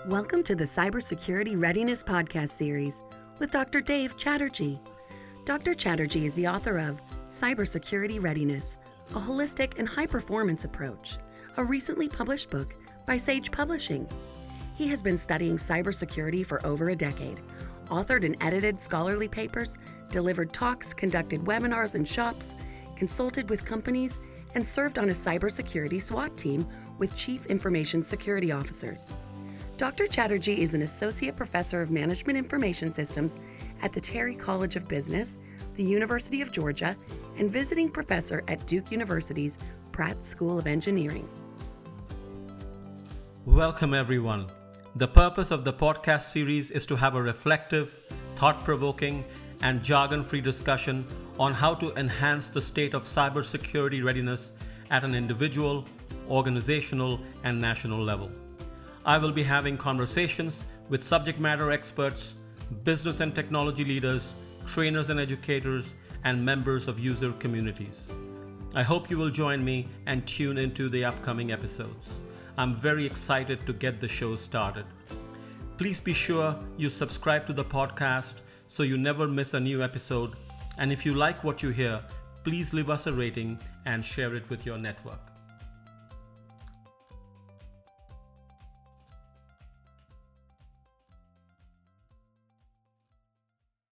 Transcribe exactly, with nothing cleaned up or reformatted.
Welcome to the Cybersecurity Readiness Podcast series with Doctor Dave Chatterjee. Doctor Chatterjee is the author of Cybersecurity Readiness, a holistic and high-performance approach, a recently published book by Sage Publishing. He has been studying cybersecurity for over a decade, authored and edited scholarly papers, delivered talks, conducted webinars and shops, consulted with companies, and served on a cybersecurity SWAT team with Chief Information Security Officers. Doctor Chatterjee is an Associate Professor of Management Information Systems at the Terry College of Business, the University of Georgia, and visiting professor at Duke University's Pratt School of Engineering. Welcome, everyone. The purpose of the podcast series is to have a reflective, thought-provoking, and jargon-free discussion on how to enhance the state of cybersecurity readiness at an individual, organizational, and national level. I will be having conversations with subject matter experts, business and technology leaders, trainers and educators, and members of user communities. I hope you will join me and tune into the upcoming episodes. I'm very excited to get the show started. Please be sure you subscribe to the podcast so you never miss a new episode. And if you like what you hear, please leave us a rating and share it with your network.